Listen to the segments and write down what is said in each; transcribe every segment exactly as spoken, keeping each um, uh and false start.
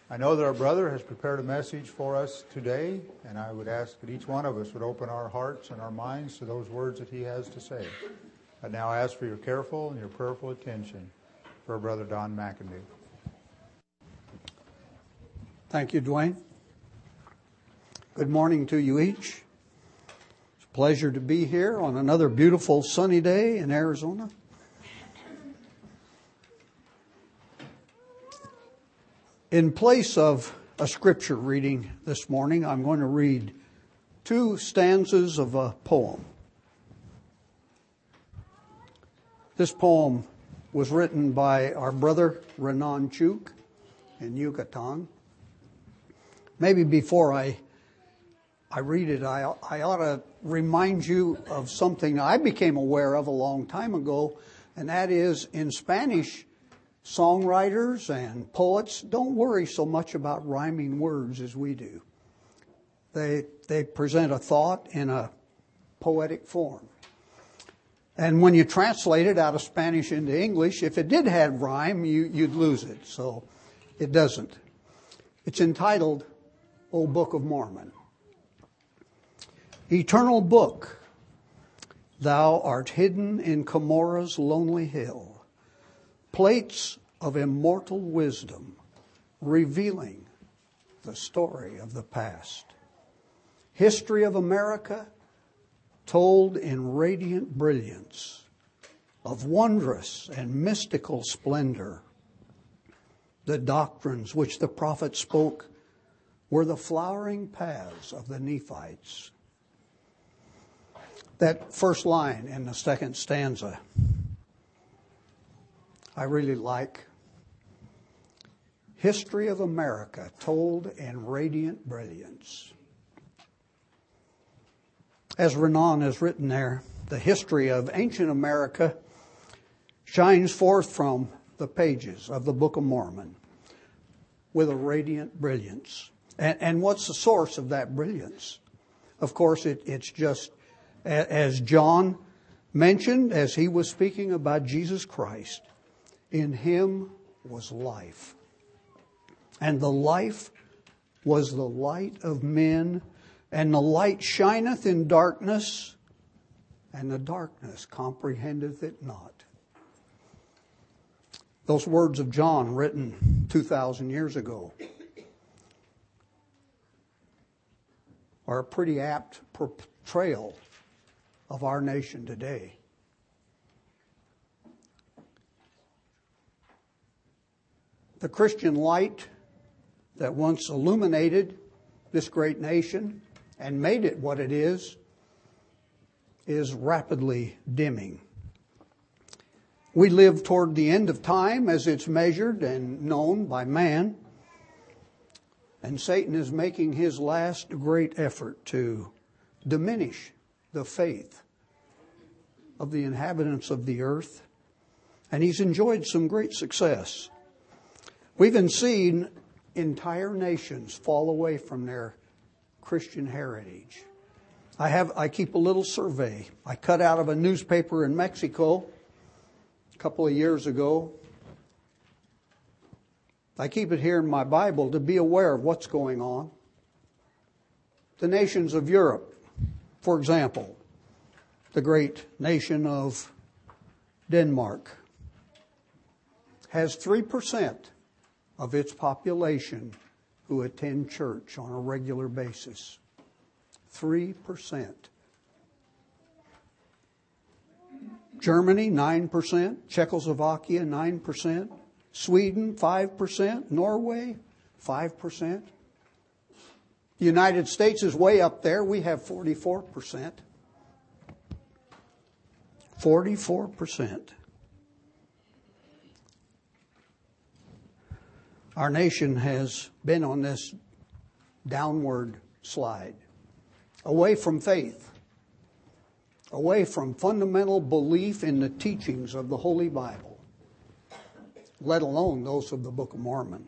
I know that our brother has prepared a message for us today, and I would ask that each one of us would open our hearts and our minds to those words that he has to say. I now ask for your careful and your prayerful attention for Brother Don McIndoe. Thank you, Dwayne. Good morning to you each. It's a pleasure to be here on another beautiful sunny day in Arizona. In place of a scripture reading this morning, I'm going to read two stanzas of a poem. This poem was written by our brother Renan Chuk in Yucatan. Maybe before I I read it, I, I ought to remind you of something I became aware of a long time ago, and that is in Spanish, songwriters and poets don't worry so much about rhyming words as we do. They they present a thought in a poetic form. And when you translate it out of Spanish into English, if it did have rhyme, you, you'd lose it. So it doesn't. It's entitled, O Book of Mormon. Eternal book, thou art hidden in Comora's lonely hill. Plates of immortal wisdom revealing the story of the past. History of America told in radiant brilliance of wondrous and mystical splendor. The doctrines which the prophet spoke were the flowering paths of the Nephites. That first line in the second stanza I really like. History of America told in radiant brilliance. As Renan has written there, the history of ancient America shines forth from the pages of the Book of Mormon with a radiant brilliance. And, and what's the source of that brilliance? Of course, it, it's just as John mentioned as he was speaking about Jesus Christ. In him was life, and the life was the light of men, and the light shineth in darkness, and the darkness comprehendeth it not. Those words of John written two thousand years ago are a pretty apt portrayal of our nation today. The Christian light that once illuminated this great nation and made it what it is, is rapidly dimming. We live toward the end of time as it's measured and known by man, and Satan is making his last great effort to diminish the faith of the inhabitants of the earth, and he's enjoyed some great success. We've even seen entire nations fall away from their Christian heritage. I have I keep a little survey I cut out of a newspaper in Mexico a couple of years ago. I keep it here in my Bible to be aware of what's going on. The nations of Europe, for example, the great nation of Denmark, has three percent of its population who attend church on a regular basis. Three percent. Germany, nine percent. Czechoslovakia, nine percent. Sweden, five percent. Norway, five percent. The United States is way up there. We have forty-four percent. forty-four percent. Our nation has been on this downward slide, away from faith, away from fundamental belief in the teachings of the Holy Bible, let alone those of the Book of Mormon.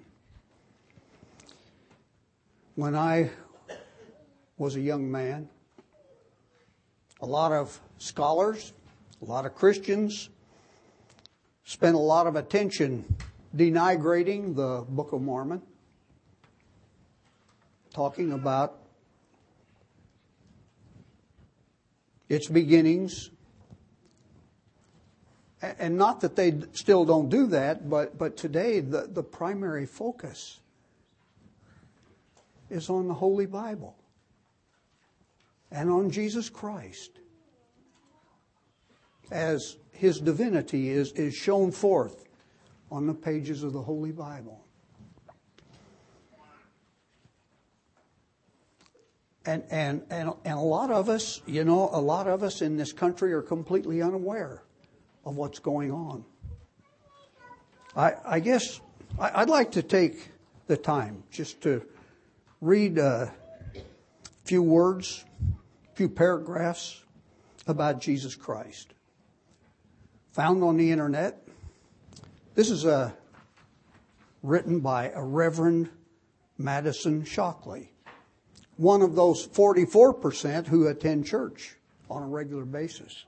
When I was a young man, a lot of scholars, a lot of Christians spent a lot of attention denigrating the Book of Mormon. talking about its beginnings. And not that they still don't do that, but, but today the, the primary focus is on the Holy Bible and on Jesus Christ as His divinity is, is shown forth on the pages of the Holy Bible. And, and, and, and a lot of us, you know, a lot of us in this country are completely unaware of what's going on. I, I guess I'd like to take the time just to read a few words, a few paragraphs about Jesus Christ. Found on the internet. This is a, written by a Reverend Madison Shockley, one of those forty-four percent who attend church on a regular basis.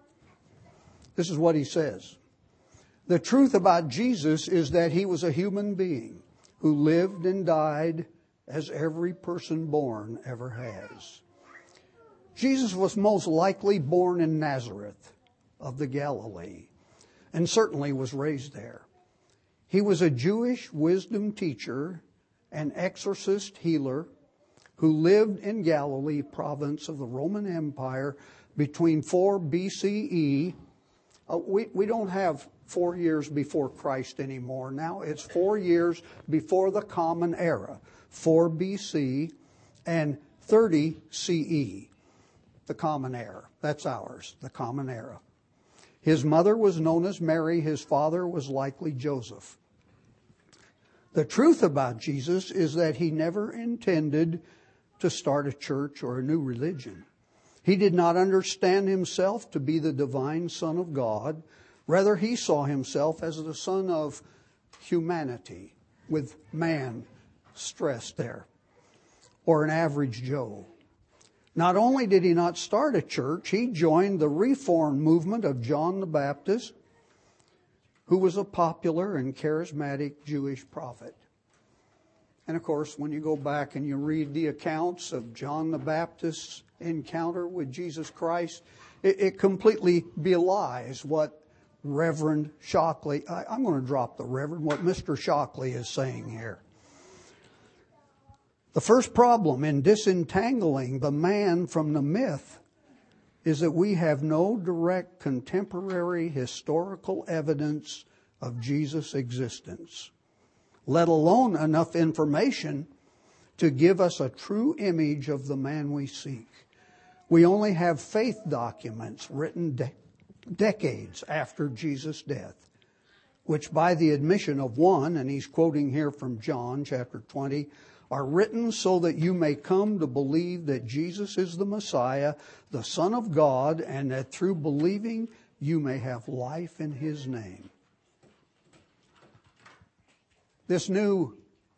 This is what he says. The truth about Jesus is that He was a human being who lived and died as every person born ever has. Jesus was most likely born in Nazareth of the Galilee, and certainly was raised there. He was a Jewish wisdom teacher, an exorcist healer, who lived in Galilee province of the Roman Empire between four B C E. Uh, we, we don't have four years before Christ anymore. Now it's four years before the Common Era, four B C and thirty C E, the Common Era. That's ours, the Common Era. His mother was known as Mary. His father was likely Joseph. The truth about Jesus is that He never intended to start a church or a new religion. He did not understand Himself to be the divine Son of God. Rather, He saw Himself as the Son of humanity, with man stressed there, or an average Joe. Not only did He not start a church, He joined the Reform movement of John the Baptist, who was a popular and charismatic Jewish prophet. And of course, when you go back and you read the accounts of John the Baptist's encounter with Jesus Christ, it, it completely belies what Reverend Shockley, I, I'm going to drop the Reverend, what Mister Shockley is saying here. The first problem in disentangling the man from the myth is that we have no direct contemporary historical evidence of Jesus' existence, let alone enough information to give us a true image of the man we seek. We only have faith documents written de- decades after Jesus' death, which by the admission of one, and he's quoting here from John chapter twenty, are written so that you may come to believe that Jesus is the Messiah, the Son of God, and that through believing you may have life in His name. This new,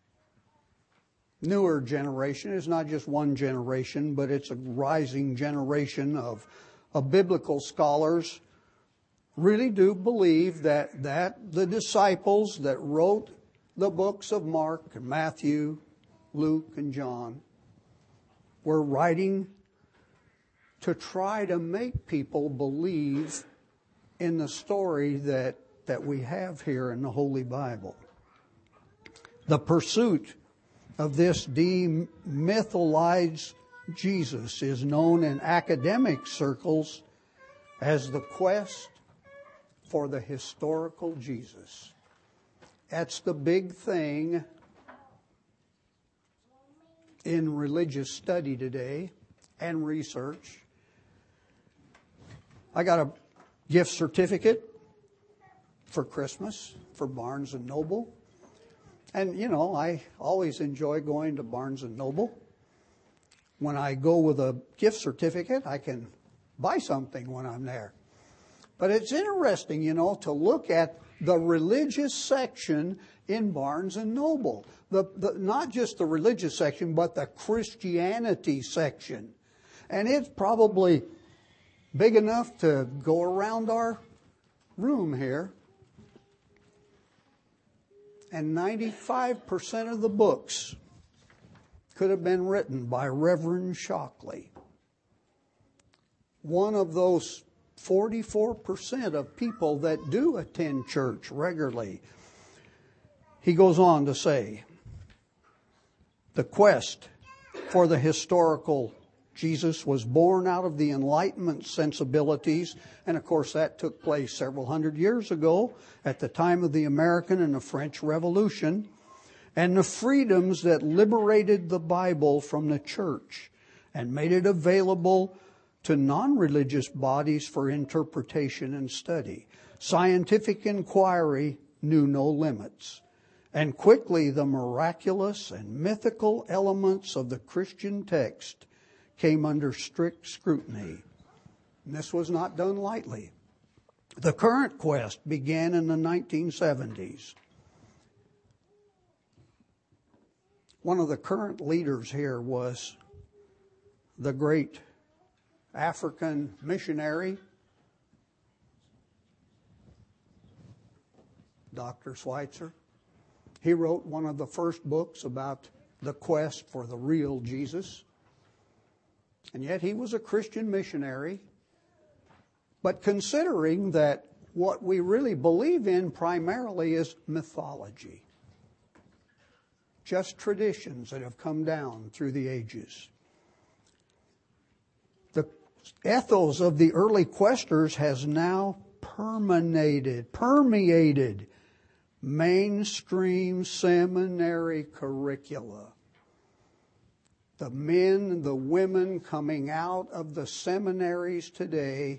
newer generation is not just one generation, but it's a rising generation of, of biblical scholars really do believe that, that the disciples that wrote the books of Mark and Matthew, Luke and John were writing to try to make people believe in the story that, that we have here in the Holy Bible. The pursuit of this demytholized Jesus is known in academic circles as the quest for the historical Jesus. That's the big thing in religious study today and research. I got a gift certificate for Christmas for Barnes and Noble. And, you know, I always enjoy going to Barnes and Noble. When I go with a gift certificate, I can buy something when I'm there. But it's interesting, you know, to look at the religious section in Barnes and Noble. The, the, not just the religious section, but the Christianity section. And it's probably big enough to go around our room here. And ninety-five percent of the books could have been written by Reverend Shockley, one of those forty-four percent of people that do attend church regularly. He goes on to say, the quest for the historical Jesus was born out of the Enlightenment sensibilities, and of course that took place several hundred years ago at the time of the American and the French Revolution, and the freedoms that liberated the Bible from the church and made it available to non-religious bodies for interpretation and study. Scientific inquiry knew no limits, and quickly the miraculous and mythical elements of the Christian text came under strict scrutiny. And this was not done lightly. The current quest began in the nineteen seventies. One of the current leaders here was the great African missionary, Doctor Schweitzer. He wrote one of the first books about the quest for the real Jesus. And yet he was a Christian missionary. But considering that what we really believe in primarily is mythology, just traditions that have come down through the ages, the ethos of the early questers has now permeated, permeated mainstream seminary curricula. The men and the women coming out of the seminaries today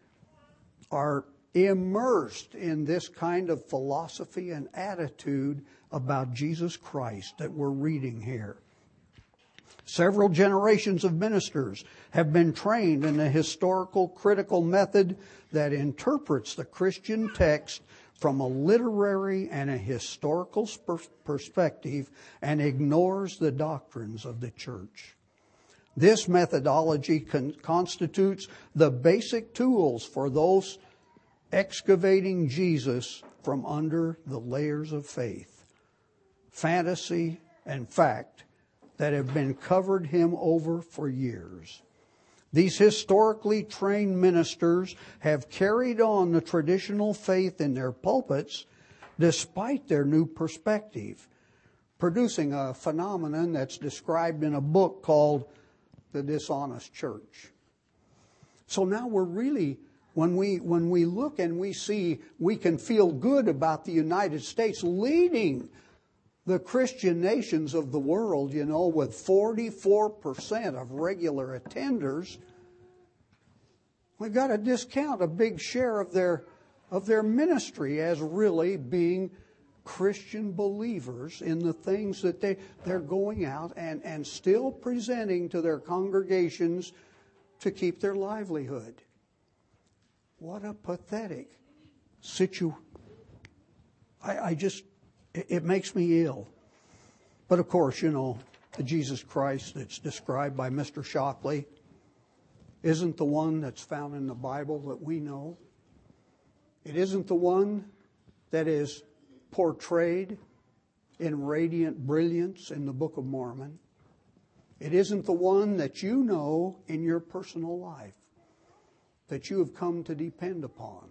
are immersed in this kind of philosophy and attitude about Jesus Christ that we're reading here. Several generations of ministers have been trained in a historical critical method that interprets the Christian text from a literary and a historical perspective and ignores the doctrines of the church. This methodology con- constitutes the basic tools for those excavating Jesus from under the layers of faith, fantasy, and fact that have been covered him over for years. These historically trained ministers have carried on the traditional faith in their pulpits despite their new perspective, producing a phenomenon that's described in a book called The Dishonest Church. So now we're really, when we when we look and we see, we can feel good about the United States leading the Christian nations of the world, you know, with forty-four percent of regular attenders. We've got to discount a big share of their of their ministry as really being Christian believers in the things that they, they're going out and, and still presenting to their congregations to keep their livelihood. What a pathetic situation. I, I just, it, it makes me ill. But of course, you know, the Jesus Christ that's described by Mister Shockley isn't the one that's found in the Bible that we know. It isn't the one that is portrayed in radiant brilliance in the Book of Mormon. It isn't the one that you know in your personal life that you have come to depend upon.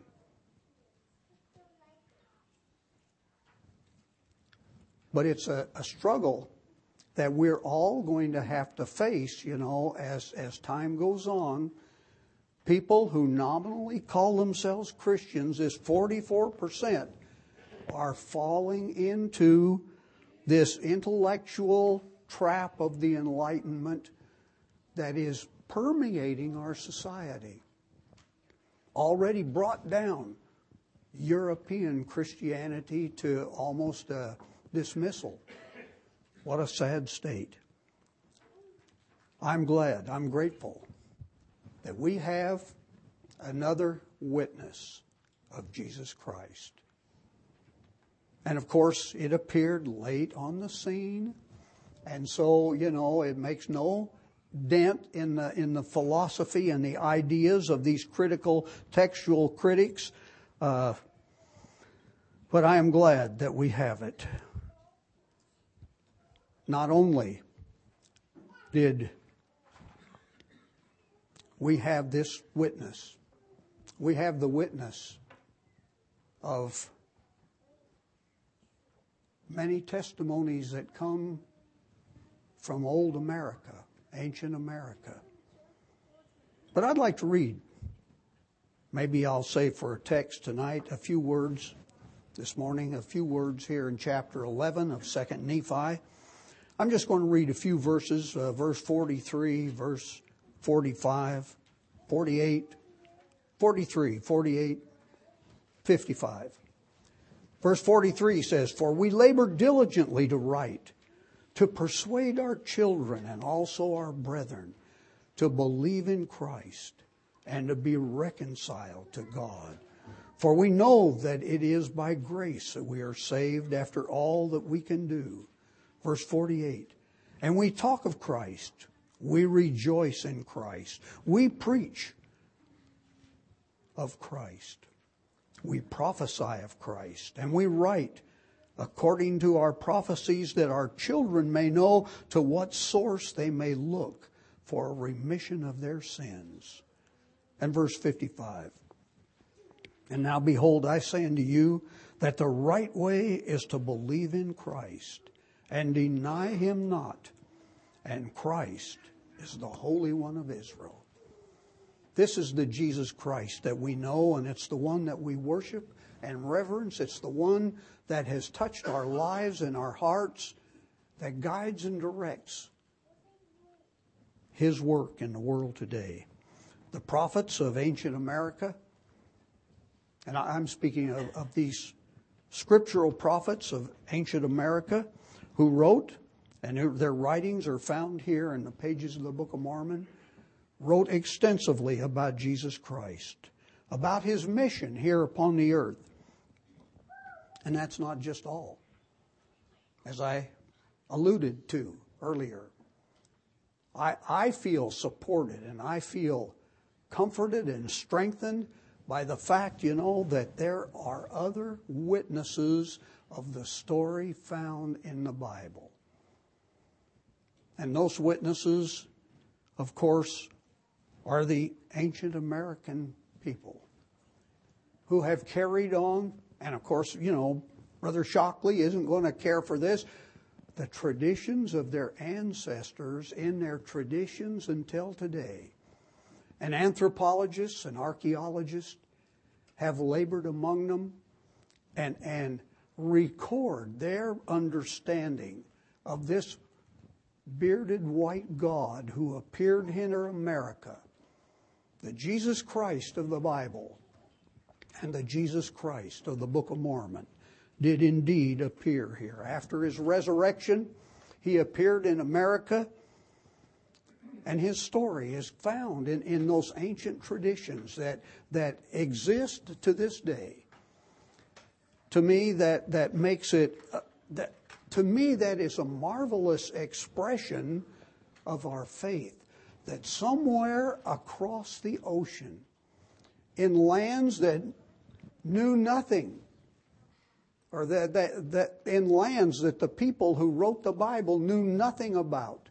But it's a, a struggle that we're all going to have to face, you know, as, as time goes on. People who nominally call themselves Christians, this forty-four percent, are falling into this intellectual trap of the Enlightenment that is permeating our society. Already brought down European Christianity to almost a dismissal. What a sad state. I'm glad, I'm grateful that we have another witness of Jesus Christ. And of course, it appeared late on the scene. And so, you know, it makes no dent in the, in the philosophy and the ideas of these critical textual critics. Uh, but I am glad that we have it. Not only did we have this witness. We have the witness of many testimonies that come from old America, ancient America. But I'd like to read, maybe I'll say for a text tonight, a few words this morning, a few words here in chapter eleven of Second Nephi. I'm just going to read a few verses, uh, verse forty-three, verse forty-five, forty-eight, forty-three, forty-eight, fifty-five. Verse forty-three says, "For we labor diligently to write, to persuade our children and also our brethren to believe in Christ and to be reconciled to God. For we know that it is by grace that we are saved after all that we can do." Verse forty-eight, "And we talk of Christ, we rejoice in Christ, we preach of Christ, we prophesy of Christ, and we write according to our prophecies, that our children may know to what source they may look for a remission of their sins." And verse fifty-five, "And now behold, I say unto you that the right way is to believe in Christ and deny him not. And Christ is the Holy One of Israel." This is the Jesus Christ that we know, and it's the one that we worship and reverence. It's the one that has touched our lives and our hearts, that guides and directs his work in the world today. The prophets of ancient America, and I'm speaking of, of these scriptural prophets of ancient America who wrote, and their writings are found here in the pages of the Book of Mormon, wrote extensively about Jesus Christ, about his mission here upon the earth. And that's not just all. As I alluded to earlier, I, I feel supported and I feel comforted and strengthened by the fact, you know, that there are other witnesses of the story found in the Bible. And those witnesses, of course, are the ancient American people who have carried on, and of course, you know, Brother Shockley isn't going to care for this, the traditions of their ancestors in their traditions until today. And anthropologists and archaeologists have labored among them and, and record their understanding of this bearded white God who appeared in America, the Jesus Christ of the Bible and the Jesus Christ of the Book of Mormon did indeed appear here. After his resurrection, he appeared in America, and his story is found in, in those ancient traditions that, that exist to this day. To me, that, that makes it, uh, that, to me, that is a marvelous expression of our faith, that somewhere across the ocean, in lands that knew nothing, or that, that, that in lands that the people who wrote the Bible knew nothing about,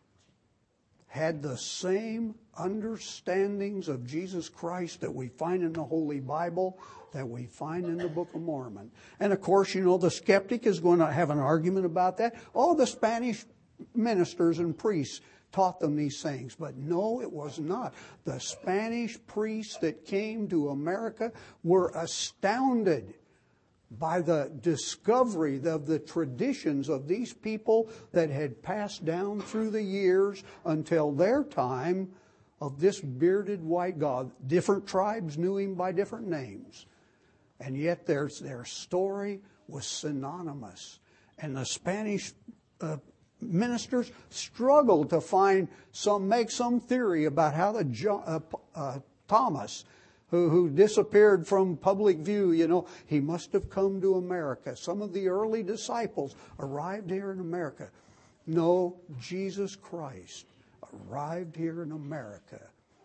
had the same understandings of Jesus Christ that we find in the Holy Bible, that we find in the Book of Mormon. And of course, you know, the skeptic is going to have an argument about that. Oh, the Spanish ministers and priests taught them these things. But no, it was not. The Spanish priests that came to America were astounded by the discovery of the traditions of these people that had passed down through the years until their time of this bearded white God. Different tribes knew him by different names. And yet their, their story was synonymous. And the Spanish uh, ministers struggled to find some, make some theory about how the uh, uh, Thomas, Who, who disappeared from public view, you know, he must have come to America. Some of the early disciples arrived here in America. No, Jesus Christ arrived here in America.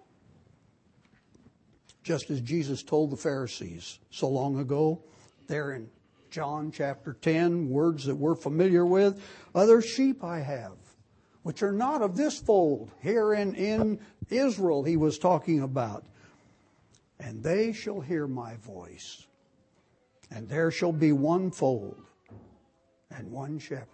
Just as Jesus told the Pharisees so long ago, there in John chapter ten, words that we're familiar with, "Other sheep I have, which are not of this fold. Here in, in Israel he was talking about. And they shall hear my voice, and there shall be one fold and one shepherd.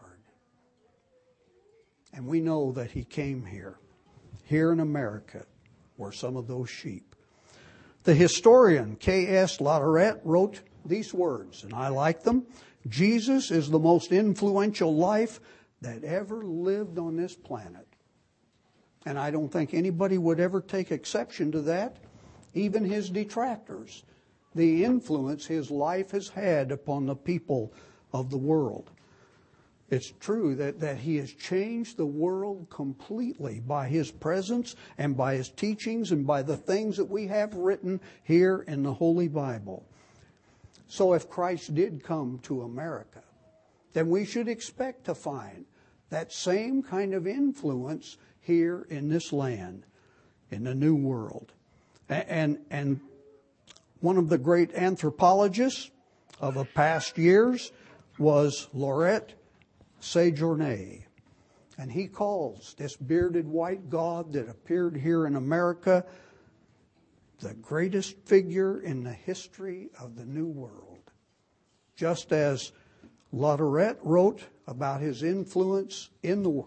And we know that he came here. Here in America were some of those sheep. The historian K S Latourette wrote these words, and I like them. Jesus is the most influential life that ever lived on this planet. And I don't think anybody would ever take exception to that, even his detractors, the influence his life has had upon the people of the world. It's true that, that he has changed the world completely by his presence and by his teachings and by the things that we have written here in the Holy Bible. So if Christ did come to America, then we should expect to find that same kind of influence here in this land, in the New World. And, and one of the great anthropologists of the past years was Laurent Séjourné. And he calls this bearded white God that appeared here in America the greatest figure in the history of the New World. Just as Latourette wrote about his influence in the,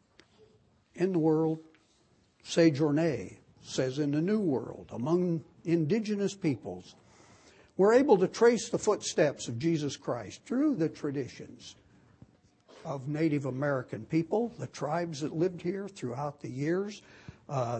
in the world, Séjourné says in the New World, among indigenous peoples, we're able to trace the footsteps of Jesus Christ through the traditions of Native American people, the tribes that lived here throughout the years. Uh,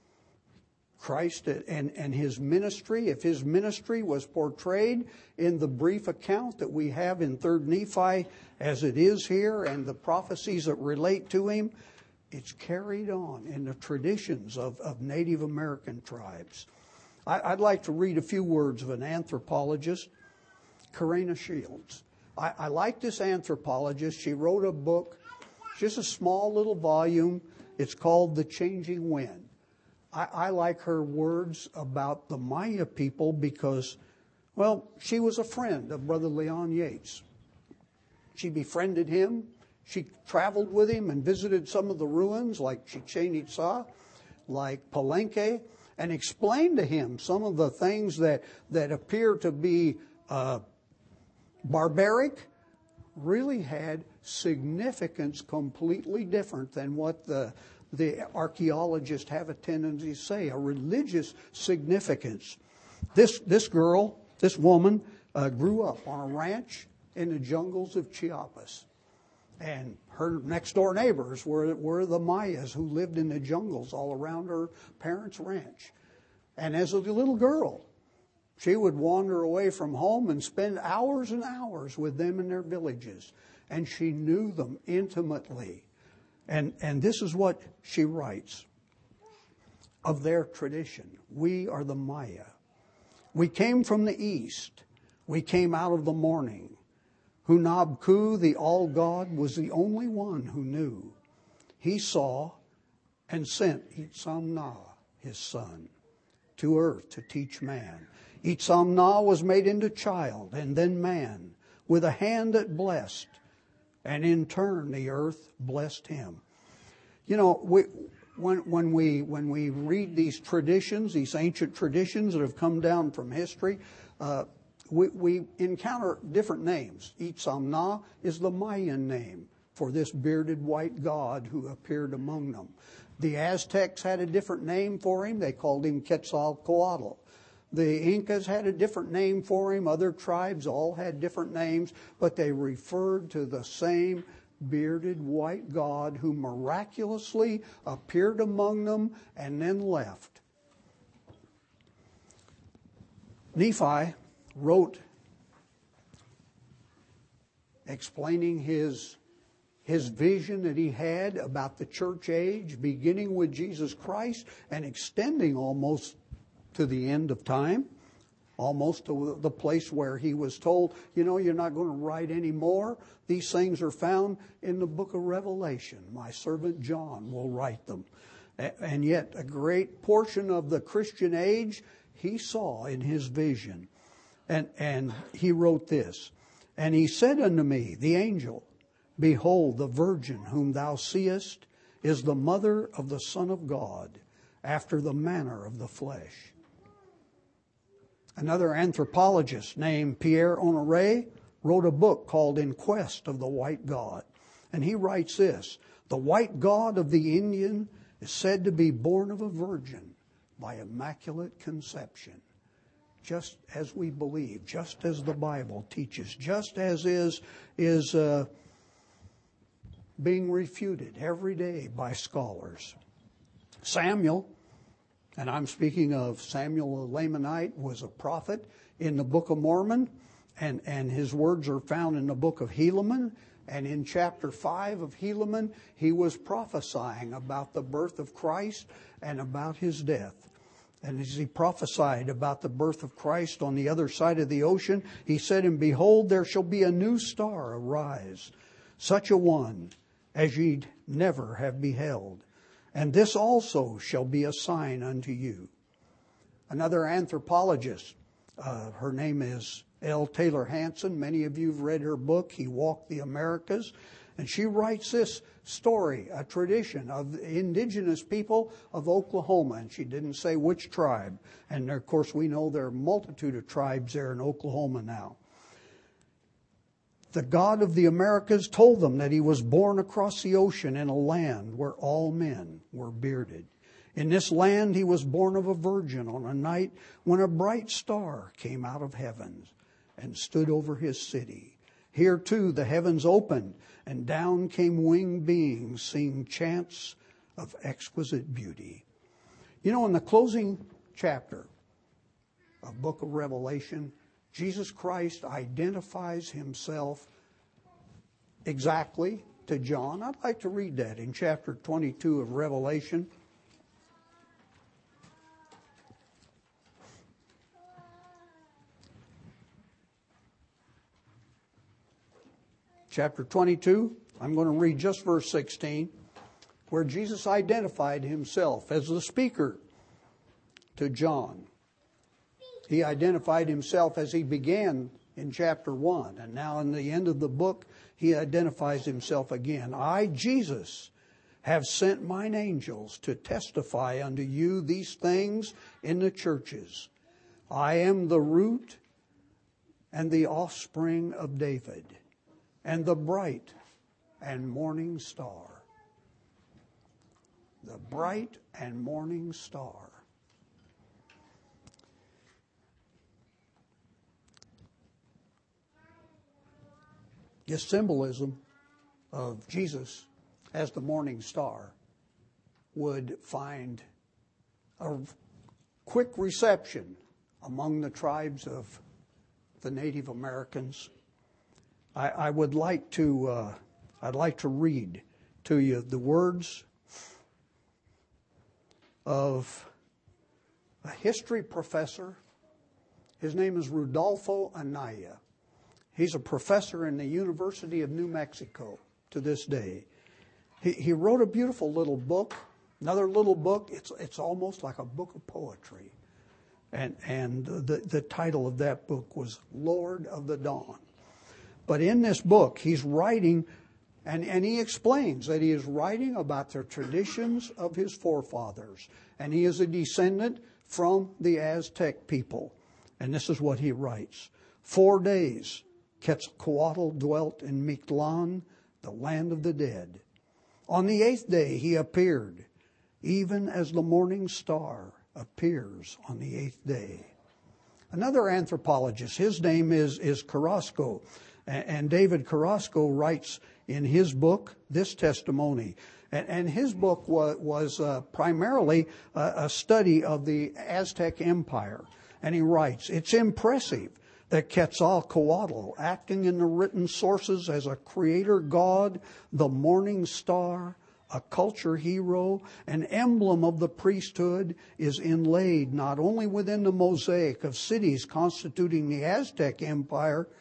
Christ and, and his ministry, if his ministry was portrayed in the brief account that we have in Third Nephi as it is here, and the prophecies that relate to him, it's carried on in the traditions of, of Native American tribes. I, I'd like to read a few words of an anthropologist, Karina Shields. I, I like this anthropologist. She wrote a book, just a small little volume. It's called The Changing Wind. I, I like her words about the Maya people because, well, she was a friend of Brother Leon Yates. She befriended him. She traveled with him and visited some of the ruins like Chichen Itza, like Palenque, and explained to him some of the things that, that appear to be uh, barbaric really had significance completely different than what the the archaeologists have a tendency to say, a religious significance. This this girl, this woman, uh, grew up on a ranch in the jungles of Chiapas. And her next door neighbors were, were the Mayas who lived in the jungles all around her parents' ranch. And as a little girl, she would wander away from home and spend hours and hours with them in their villages. And she knew them intimately. And, and this is what she writes of their tradition. We are the Maya. We came from the east. We came out of the morning. Hunabku, the all-God, was the only one who knew. He saw and sent Itzamna, his son, to earth to teach man. Itzamna was made into child and then man, with a hand that blessed, and in turn the earth blessed him. You know, we, when, when we when we read these traditions, these ancient traditions that have come down from history, uh, we, we encounter different names. Itzamna is the Mayan name for this bearded white god who appeared among them. The Aztecs had a different name for him. They called him Quetzalcoatl. The Incas had a different name for him. Other tribes all had different names, but they referred to the same bearded white god who miraculously appeared among them and then left. Nephi wrote explaining his his vision that he had about the church age, beginning with Jesus Christ and extending almost to the end of time, almost to the place where he was told, you know, you're not going to write any more. These things are found in the book of Revelation. My servant John will write them. And yet a great portion of the Christian age he saw in his vision. And, and he wrote this, and he said unto me, the angel, behold, the virgin whom thou seest is the mother of the Son of God, after the manner of the flesh. Another anthropologist named Pierre Honoré wrote a book called In Quest of the White God. And he writes this: the white God of the Indian is said to be born of a virgin by immaculate conception. Just as we believe, just as the Bible teaches, just as is, is uh, being refuted every day by scholars. Samuel, and I'm speaking of Samuel the Lamanite, was a prophet in the Book of Mormon, and, and his words are found in the book of Helaman. And in chapter five of Helaman, he was prophesying about the birth of Christ and about his death. And as he prophesied about the birth of Christ on the other side of the ocean, he said, and behold, there shall be a new star arise, such a one as ye never have beheld. And this also shall be a sign unto you. Another anthropologist, uh, her name is L. Taylor Hanson. Many of you have read her book, He Walked the Americas. And she writes this story, a tradition of indigenous people of Oklahoma. And she didn't say which tribe. And of course, we know there are a multitude of tribes there in Oklahoma now. The God of the Americas told them that he was born across the ocean in a land where all men were bearded. In this land he was born of a virgin on a night when a bright star came out of heaven and stood over his city. Here too the heavens opened, and down came winged beings singing chants of exquisite beauty. You know, in the closing chapter of Book of Revelation, Jesus Christ identifies himself exactly to John. I'd like to read that in chapter twenty-two of Revelation. Chapter twenty-two, I'm going to read just verse sixteen, where Jesus identified himself as the speaker to John. He identified himself as he began in chapter one. And now in the end of the book, he identifies himself again. I, Jesus, have sent mine angels to testify unto you these things in the churches. I am the root and the offspring of David, and the bright and morning star. The bright and morning star. This symbolism of Jesus as the morning star would find a quick reception among the tribes of the Native Americans. I, I would like to, uh, I'd like to read to you the words of a history professor. His name is Rudolfo Anaya. He's a professor in the University of New Mexico to this day. He, he wrote a beautiful little book, another little book. It's it's almost like a book of poetry. And and the, the title of that book was Lord of the Dawn. But in this book, he's writing, and, and he explains that he is writing about the traditions of his forefathers. And he is a descendant from the Aztec people. And this is what he writes. Four days Quetzalcoatl dwelt in Mictlan, the land of the dead. On the eighth day he appeared, even as the morning star appears on the eighth day. Another anthropologist, his name is, is Carrasco, and David Carrasco writes in his book this testimony. And, and his book was, was uh, primarily a, a study of the Aztec Empire. And he writes, it's impressive that Quetzalcoatl, acting in the written sources as a creator god, the morning star, a culture hero, an emblem of the priesthood, is inlaid not only within the mosaic of cities constituting the Aztec Empire,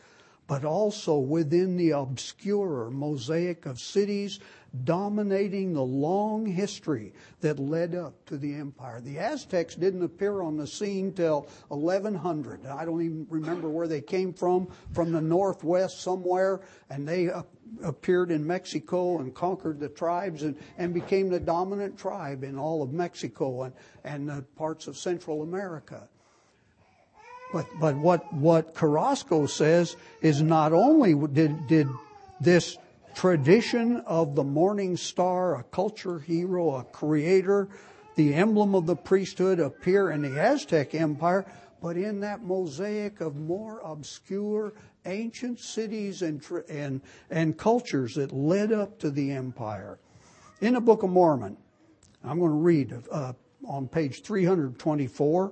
but also within the obscure mosaic of cities dominating the long history that led up to the empire. The Aztecs didn't appear on the scene till eleven hundred. I don't even remember where they came from, from the northwest somewhere, and they uh, appeared in Mexico and conquered the tribes and, and became the dominant tribe in all of Mexico and, and the parts of Central America. But but what, what Carrasco says is not only did, did this tradition of the morning star, a culture hero, a creator, the emblem of the priesthood appear in the Aztec Empire, but in that mosaic of more obscure ancient cities and and and cultures that led up to the empire. In the Book of Mormon, I'm going to read uh, on page three twenty-four.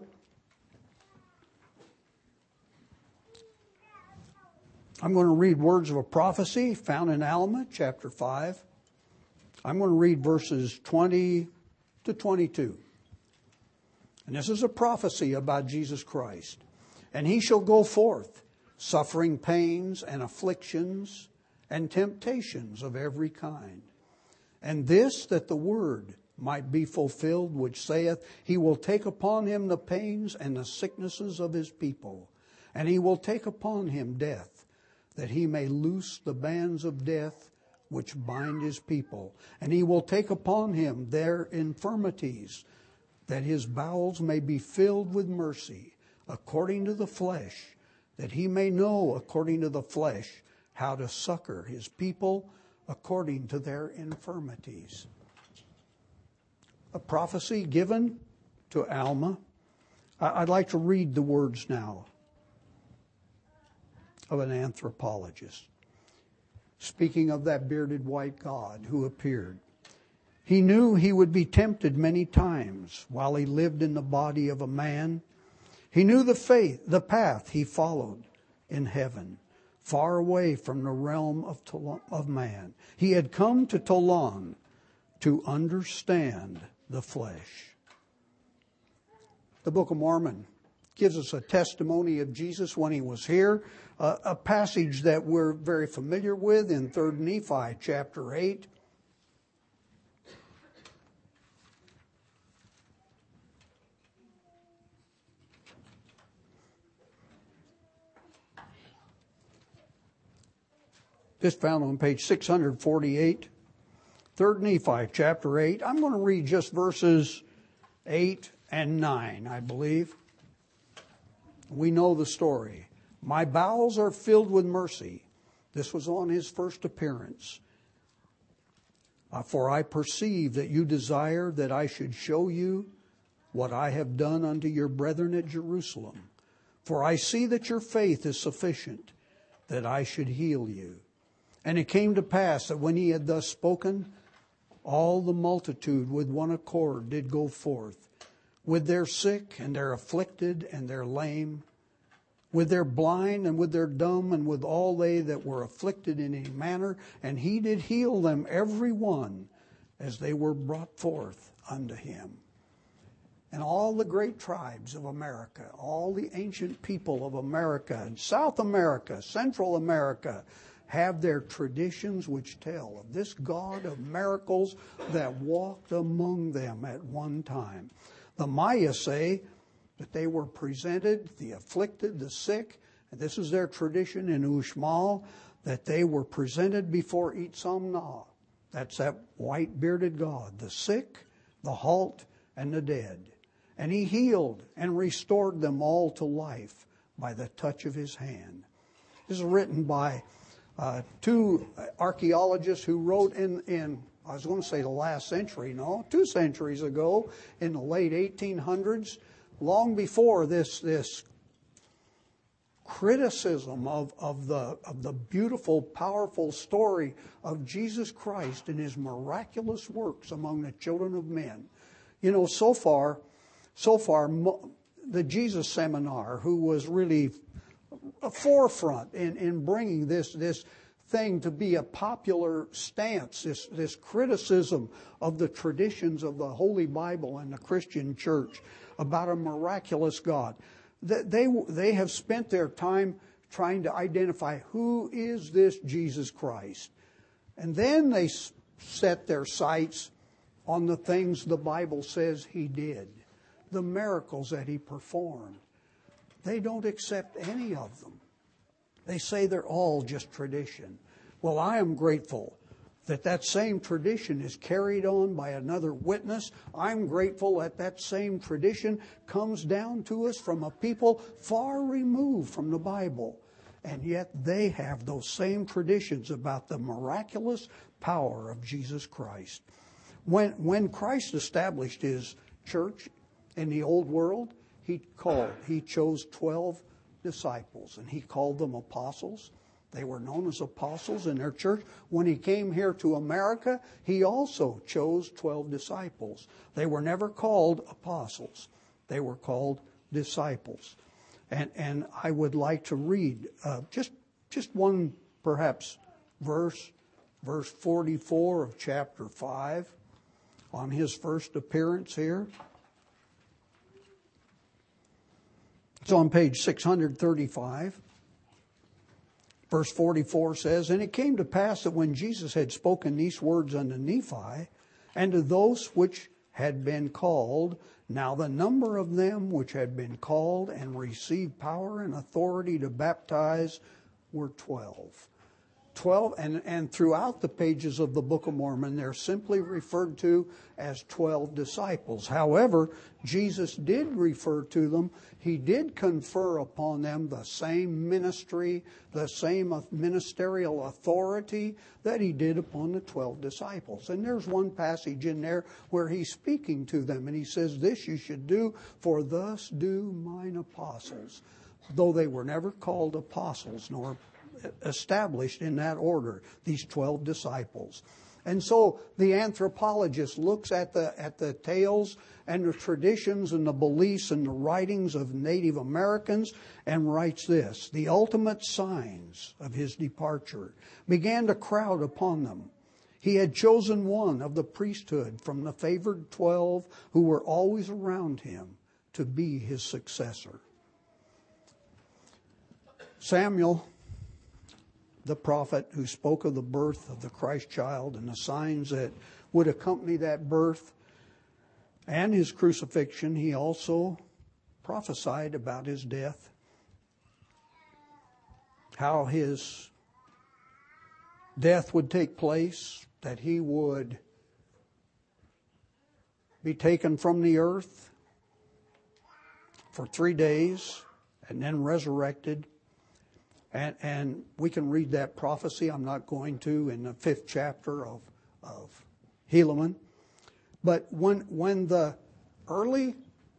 I'm going to read words of a prophecy found in Alma, chapter five. I'm going to read verses twenty to twenty-two. And this is a prophecy about Jesus Christ. And he shall go forth, suffering pains and afflictions and temptations of every kind. And this, that the word might be fulfilled, which saith, he will take upon him the pains and the sicknesses of his people. And he will take upon him death, that he may loose the bands of death which bind his people. And he will take upon him their infirmities, that his bowels may be filled with mercy, according to the flesh, that he may know according to the flesh how to succor his people according to their infirmities. A prophecy given to Alma. I'd like to read the words now of an anthropologist, speaking of that bearded white God who appeared. He knew he would be tempted many times while he lived in the body of a man. He knew the faith, the path he followed in heaven, far away from the realm of, Tol- of man. He had come to Tolan to understand the flesh. The Book of Mormon gives us a testimony of Jesus when he was here, uh, a passage that we're very familiar with in Third Nephi chapter eight. This found on page six forty-eight. Third Nephi chapter eight. I'm going to read just verses eight and nine, I believe. We know the story. My bowels are filled with mercy. This was on his first appearance. Uh, for I perceive that you desire that I should show you what I have done unto your brethren at Jerusalem. For I see that your faith is sufficient, that I should heal you. And it came to pass that when he had thus spoken, all the multitude with one accord did go forth, with their sick and their afflicted and their lame, with their blind and with their dumb, and with all they that were afflicted in any manner. And he did heal them every one as they were brought forth unto him. And all the great tribes of America, all the ancient people of America and South America, Central America, have their traditions which tell of this God of miracles that walked among them at one time. The Maya say that they were presented, the afflicted, the sick, and this is their tradition in Uxmal, that they were presented before Itzamna. That's that white bearded God, the sick, the halt, and the dead. And he healed and restored them all to life by the touch of his hand. This is written by Uh, two archaeologists who wrote in, in, I was going to say the last century, no, two centuries ago, in the late eighteen hundreds, long before this this criticism of, of the of the beautiful, powerful story of Jesus Christ and his miraculous works among the children of men. You know, so far, so far, the Jesus Seminar, who was really a forefront in, in bringing this this thing to be a popular stance, this, this criticism of the traditions of the Holy Bible and the Christian church about a miraculous God. They, they, they have spent their time trying to identify who is this Jesus Christ. And then they set their sights on the things the Bible says he did, the miracles that he performed. They don't accept any of them. They say they're all just tradition. Well, I am grateful that that same tradition is carried on by another witness. I'm grateful that that same tradition comes down to us from a people far removed from the Bible. And yet they have those same traditions about the miraculous power of Jesus Christ. When, when Christ established his church in the old world, he called, he chose twelve disciples, and he called them apostles. They were known as apostles in their church. When he came here to America, he also chose twelve disciples. They were never called apostles. They were called disciples. And and I would like to read uh, just just one perhaps verse, verse forty-four of chapter five, on his first appearance here. It's on page six hundred thirty-five. Verse forty-four says, "And it came to pass that when Jesus had spoken these words unto Nephi, and to those which had been called, now the number of them which had been called and received power and authority to baptize were twelve." Twelve, and, and throughout the pages of the Book of Mormon, they're simply referred to as twelve disciples. However, Jesus did refer to them. He did confer upon them the same ministry, the same ministerial authority that he did upon the twelve disciples. And there's one passage in there where he's speaking to them, and he says, "This you should do, for thus do mine apostles," though they were never called apostles nor established in that order, these twelve disciples. And so the anthropologist looks at the at the tales and the traditions and the beliefs and the writings of Native Americans and writes this: "The ultimate signs of his departure began to crowd upon them. He had chosen one of the priesthood from the favored twelve who were always around him to be his successor." Samuel, the prophet who spoke of the birth of the Christ child and the signs that would accompany that birth and his crucifixion, he also prophesied about his death, how his death would take place, that he would be taken from the earth for three days and then resurrected. And, and we can read that prophecy. I'm not going to in the fifth chapter of, of Helaman. But when when the early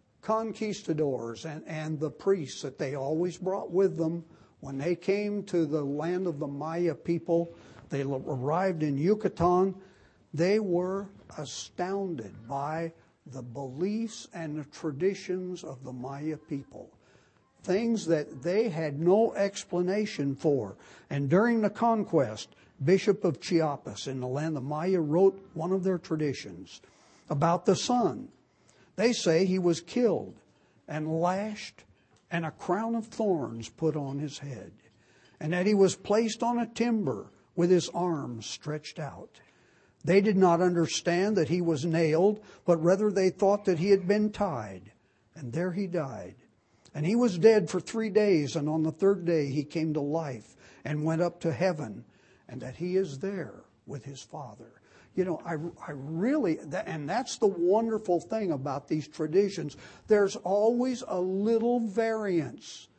conquistadors and, and the priests that they always brought with them, when they came to the land of the Maya people, they arrived in Yucatan, they were astounded by the beliefs and the traditions of the Maya people. Things that they had no explanation for. And during the conquest, Bishop of Chiapas in the land of Maya wrote one of their traditions about the sun. They say he was killed and lashed and a crown of thorns put on his head, and that he was placed on a timber with his arms stretched out. They did not understand that he was nailed, but rather they thought that he had been tied, and there he died. And he was dead for three days, and on the third day he came to life and went up to heaven, and that he is there with his Father. You know, I, I really, and that's the wonderful thing about these traditions. There's always a little variance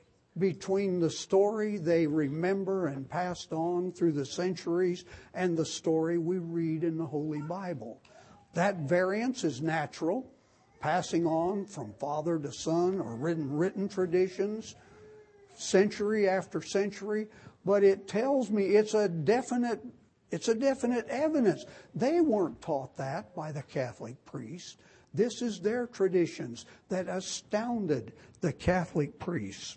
between the story they remember and passed on through the centuries and the story we read in the Holy Bible. That variance is natural, passing on from father to son or written, written traditions, century after century. But it tells me it's a definite, it's a definite evidence. They weren't taught that by the Catholic priests. This is their traditions that astounded the Catholic priests.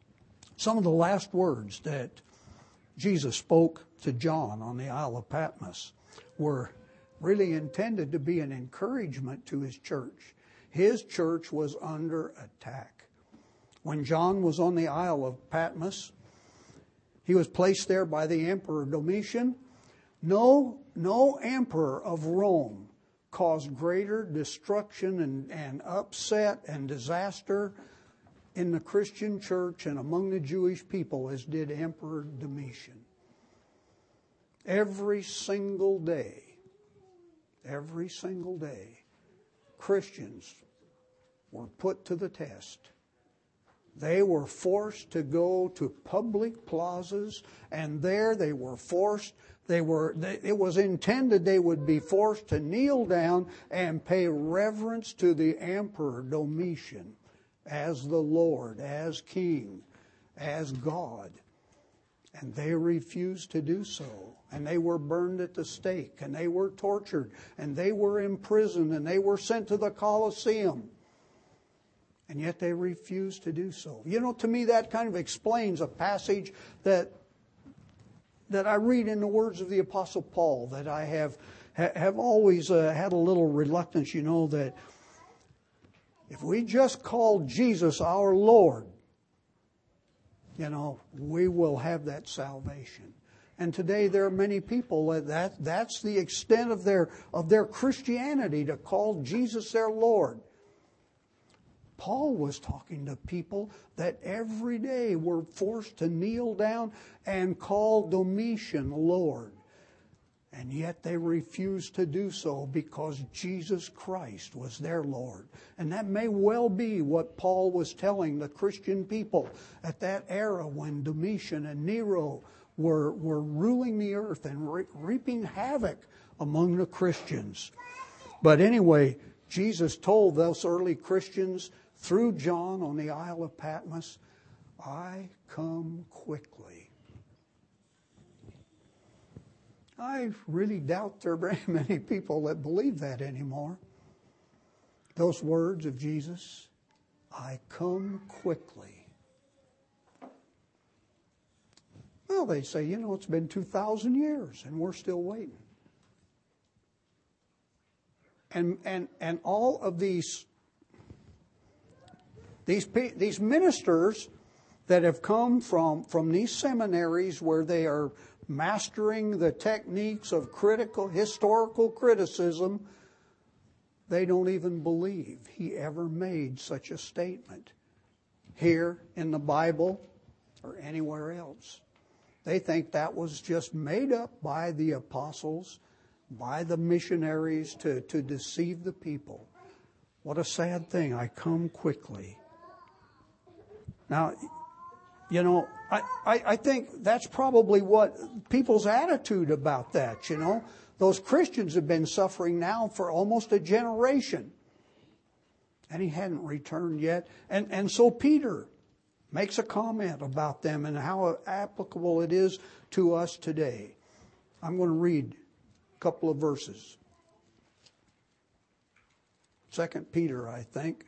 Some of the last words that Jesus spoke to John on the Isle of Patmos were really intended to be an encouragement to his church. His church was under attack. When John was on the Isle of Patmos, He was placed there by the Emperor Domitian. No, no emperor of Rome caused greater destruction and, and upset and disaster in the Christian church and among the Jewish people as did Emperor Domitian. Every single day, every single day, Christians were put to the test. They were forced to go to public plazas, and there they were forced, they were, they, it was intended they would be forced to kneel down and pay reverence to the Emperor Domitian as the Lord, as King, as God. And they refused to do so. And they were burned at the stake, and they were tortured, and they were imprisoned, and they were sent to the Colosseum. And yet they refused to do so. You know, to me that kind of explains a passage that that I read in the words of the Apostle Paul, that I have have always uh, had a little reluctance, you know, that if we just call Jesus our Lord, you know, we will have that salvation. And today there are many people that, that that's the extent of their of their Christianity, to call Jesus their Lord. Paul was talking to people that every day were forced to kneel down and call Domitian Lord. And yet they refused to do so because Jesus Christ was their Lord. And that may well be what Paul was telling the Christian people at that era when Domitian and Nero were, were ruling the earth and re- reaping havoc among the Christians. But anyway, Jesus told those early Christians through John on the Isle of Patmos, I come quickly. I really doubt there are very many people that believe that anymore. Those words of Jesus, I come quickly. Well, they say, you know, it's been two thousand years and we're still waiting. And and and all of these these these ministers that have come from from these seminaries where they are mastering the techniques of critical historical criticism, they don't even believe he ever made such a statement here in the Bible or anywhere else. They think that was just made up by the apostles, by the missionaries to, to deceive the people. What a sad thing. I come quickly. Now, you know, I, I, I think that's probably what people's attitude about that, you know. Those Christians have been suffering now for almost a generation. And he hadn't returned yet. And, and so Peter makes a comment about them and how applicable it is to us today. I'm going to read a couple of verses. Second Peter, I think.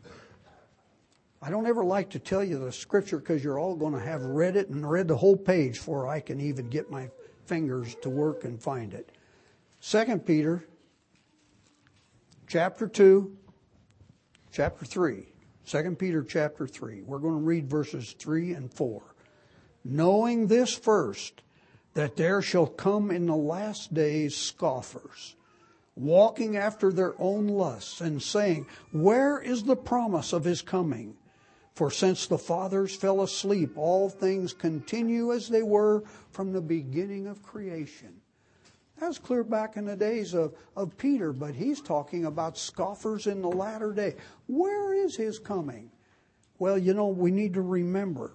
I don't ever like to tell you the scripture because you're all going to have read it and read the whole page before I can even get my fingers to work and find it. Second Peter, chapter two, chapter three. Second Peter chapter three. We're going to read verses three and four. Knowing this first, that there shall come in the last days scoffers, walking after their own lusts, and saying, where is the promise of his coming? For since the fathers fell asleep, all things continue as they were from the beginning of creation. That was clear back in the days of, of Peter, but he's talking about scoffers in the latter day. Where is his coming? Well, you know, we need to remember.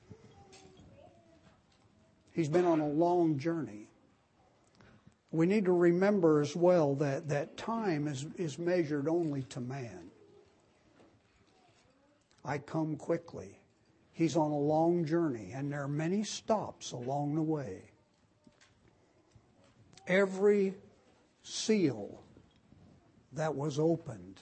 He's been on a long journey. We need to remember as well that, that time is, is measured only to man. I come quickly. He's on a long journey, and there are many stops along the way. Every seal that was opened,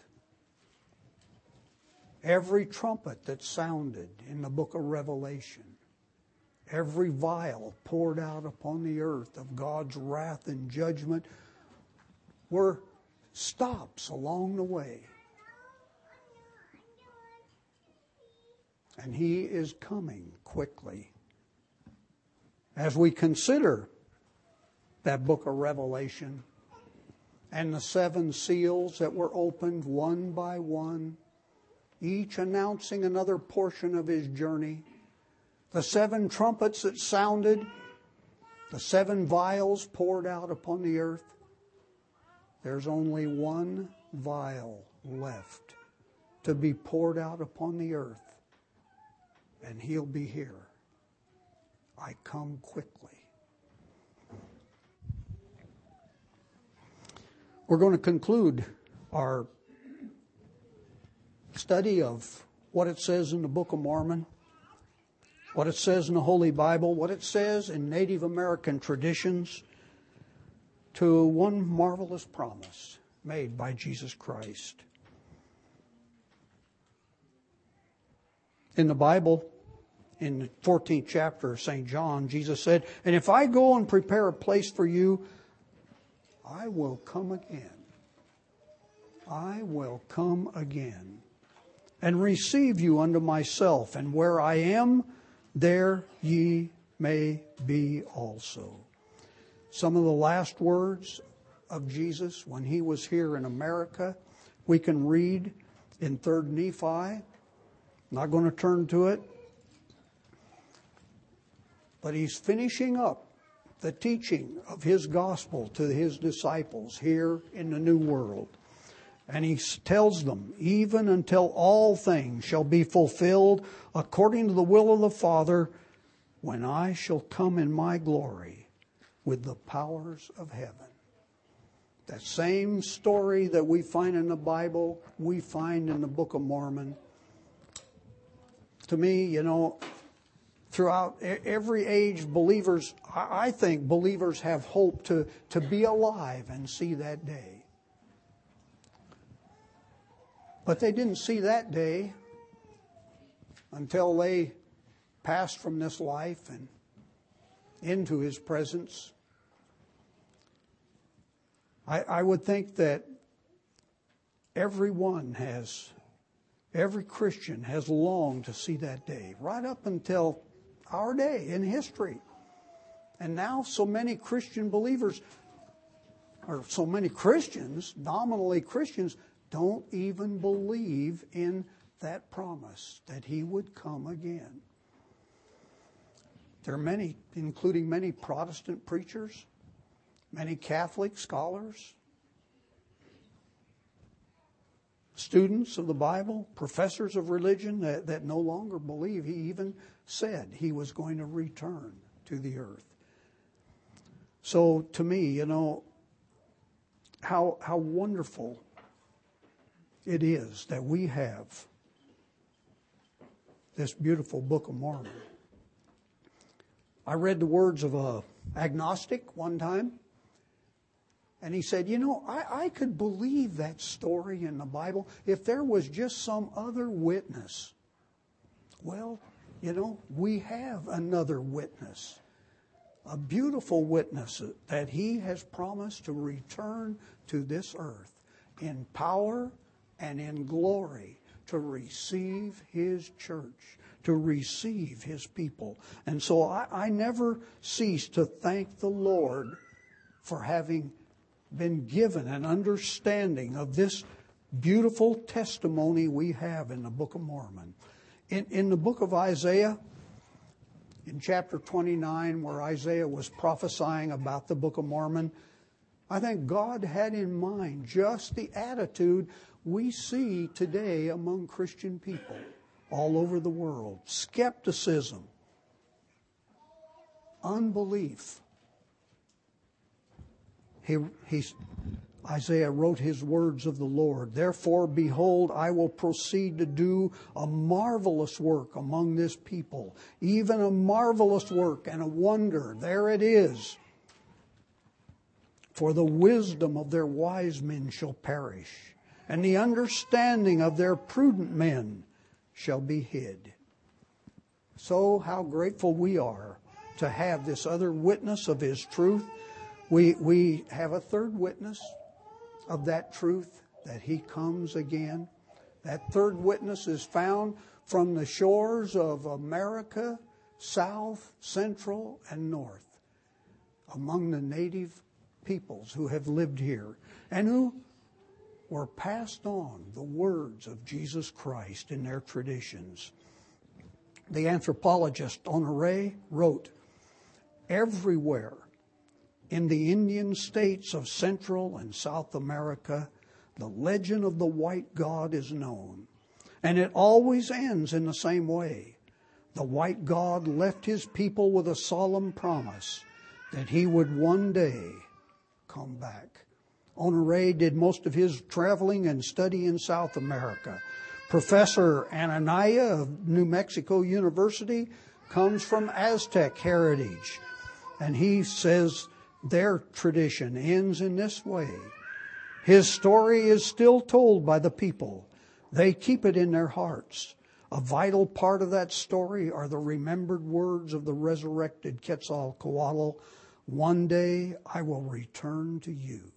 every trumpet that sounded in the book of Revelation, every vial poured out upon the earth of God's wrath and judgment were stops along the way. And he is coming quickly. as we consider that book of Revelation and the seven seals that were opened one by one, each announcing another portion of his journey, the seven trumpets that sounded, the seven vials poured out upon the earth, there's only one vial left to be poured out upon the earth, and he'll be here. I come quickly. We're going to conclude our study of what it says in the Book of Mormon, what it says in the Holy Bible, what it says in Native American traditions, to one marvelous promise made by Jesus Christ. In the Bible, in the fourteenth chapter of Saint John, Jesus said, "And if I go and prepare a place for you, I will come again. I will come again and receive you unto myself, and where I am, there ye may be also." Some of the last words of Jesus when he was here in America, we can read in Third Nephi. I'm not going to turn to it. But he's finishing up the teaching of his gospel to his disciples here in the New World. And he tells them, "Even until all things shall be fulfilled according to the will of the Father, when I shall come in my glory with the powers of heaven." That same story that we find in the Bible, we find in the Book of Mormon. To me, you know, throughout every age, believers, I think believers have hope to, to be alive and see that day. But they didn't see that day until they passed from this life and into his presence. I, I would think that everyone has, every Christian has longed to see that day, right up until our day in history. And now so many Christian believers, or so many Christians, nominally Christians, don't even believe in that promise that he would come again. There are many, including many Protestant preachers, many Catholic scholars, students of the Bible, professors of religion that, that no longer believe. He even said he was going to return to the earth. So to me, you know, how how wonderful it is that we have this beautiful Book of Mormon. I read the words of a agnostic one time, and he said, you know, I, I could believe that story in the Bible if there was just some other witness. Well, you know, we have another witness, a beautiful witness that he has promised to return to this earth in power and in glory to receive his church, to receive his people. And so I, I never cease to thank the Lord for having been given an understanding of this beautiful testimony we have in the Book of Mormon. In, in the book of Isaiah, in chapter twenty-nine, where Isaiah was prophesying about the Book of Mormon, I think God had in mind just the attitude we see today among Christian people all over the world. Skepticism, unbelief. He, he, Isaiah wrote his words of the Lord. Therefore, behold, I will proceed to do a marvelous work among this people, even a marvelous work and a wonder. There it is. For the wisdom of their wise men shall perish, and the understanding of their prudent men shall be hid. So how grateful we are to have this other witness of his truth. We, we have a third witness of that truth, that he comes again. That third witness is found from the shores of America south, central, and north, among the native peoples who have lived here and who were passed on the words of Jesus Christ in their traditions. The anthropologist Honoré wrote, "Everywhere in the Indian states of Central and South America, the legend of the white god is known, and it always ends in the same way. The white god left his people with a solemn promise that he would one day come back." Honoré did most of his traveling and study in South America. Professor Anania of New Mexico University comes from Aztec heritage, and he says their tradition ends in this way. His story is still told by the people. They keep it in their hearts. A vital part of that story are the remembered words of the resurrected Quetzalcoatl, "One day I will return to you."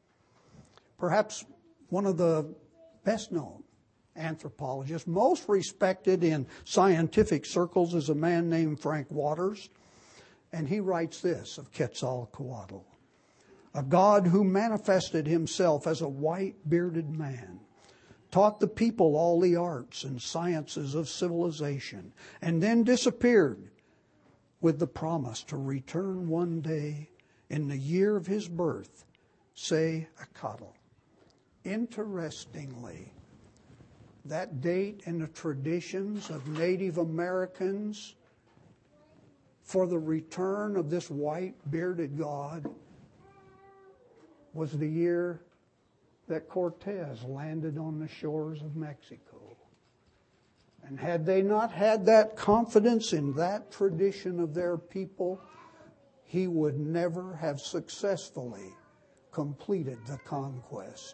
Perhaps one of the best known anthropologists, most respected in scientific circles, is a man named Frank Waters. And he writes this of Quetzalcoatl: "A god who manifested himself as a white bearded man, taught the people all the arts and sciences of civilization, and then disappeared with the promise to return one day in the year of his birth, say Acatl." Interestingly, that date in the traditions of Native Americans for the return of this white bearded god was the year that Cortez landed on the shores of Mexico. And had they not had that confidence in that tradition of their people, he would never have successfully completed the conquest.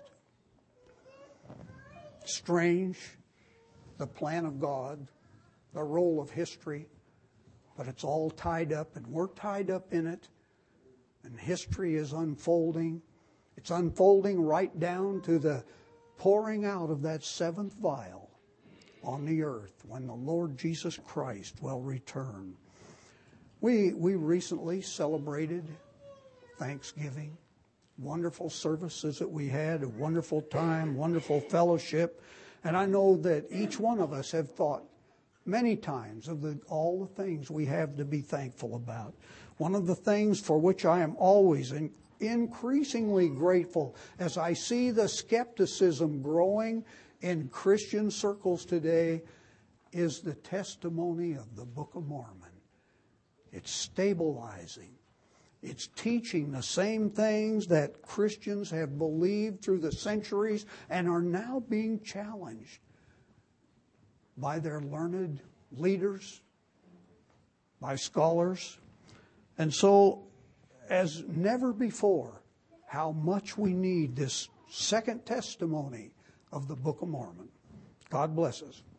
Strange, the plan of God, the role of history, but it's all tied up, and we're tied up in it, and history is unfolding. It's unfolding right down to the pouring out of that seventh vial on the earth when the Lord Jesus Christ will return. We, we recently celebrated Thanksgiving. Wonderful services that we had, a wonderful time, wonderful fellowship. And I know that each one of us have thought many times of the, all the things we have to be thankful about. One of the things for which I am always in, increasingly grateful as I see the skepticism growing in Christian circles today is the testimony of the Book of Mormon. It's stabilizing. It's teaching the same things that Christians have believed through the centuries and are now being challenged by their learned leaders, by scholars. And so, as never before, how much we need this second testimony of the Book of Mormon. God bless us.